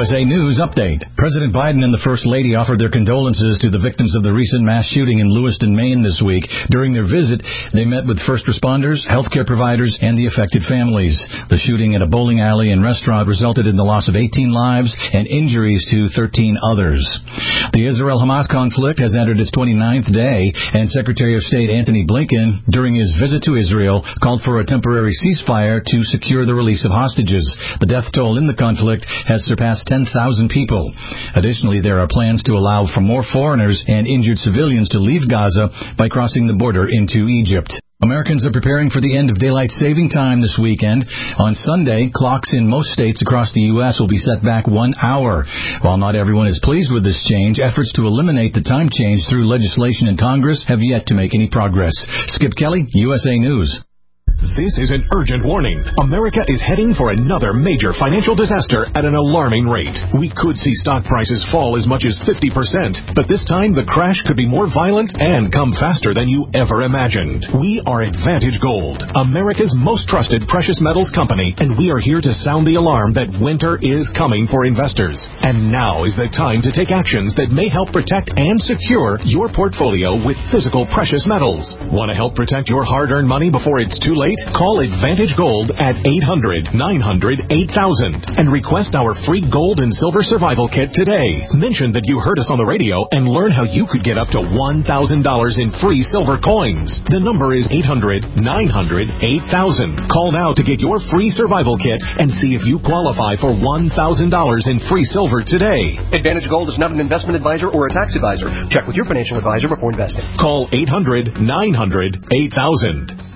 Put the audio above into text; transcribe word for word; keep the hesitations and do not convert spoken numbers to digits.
U S A News Update. President Biden and the First Lady offered their condolences to the victims of the recent mass shooting in Lewiston, Maine this week. During their visit, they met with first responders, healthcare providers, and the affected families. The shooting at a bowling alley and restaurant resulted in the loss of eighteen lives and injuries to thirteen others. The Israel-Hamas conflict has entered its twenty-ninth day, and Secretary of State Antony Blinken, during his visit to Israel, called for a temporary ceasefire to secure the release of hostages. The death toll in the conflict has surpassed ten thousand people. Additionally, there are plans to allow for more foreigners and injured civilians to leave Gaza by crossing the border into Egypt. Americans are preparing for the end of daylight saving time this weekend. On Sunday, clocks in most states across the U S will be set back one hour. While not everyone is pleased with this change, efforts to eliminate the time change through legislation in Congress have yet to make any progress. Skip Kelly, U S A News. This is an urgent warning. America is heading for another major financial disaster at an alarming rate. We could see stock prices fall as much as fifty percent, but this time the crash could be more violent and come faster than you ever imagined. We are Advantage Gold, America's most trusted precious metals company, and we are here to sound the alarm that winter is coming for investors. And now is the time to take actions that may help protect and secure your portfolio with physical precious metals. Want to help protect your hard-earned money before it's too late? Call Advantage Gold at eight hundred, nine hundred, eight thousand and request our free gold and silver survival kit today. Mention that you heard us on the radio and learn how you could get up to one thousand dollars in free silver coins. The number is eight hundred, nine hundred, eight thousand. Call now to get your free survival kit and see if you qualify for one thousand dollars in free silver today. Advantage Gold is not an investment advisor or a tax advisor. Check with your financial advisor before investing. Call eight hundred, nine hundred, eight thousand.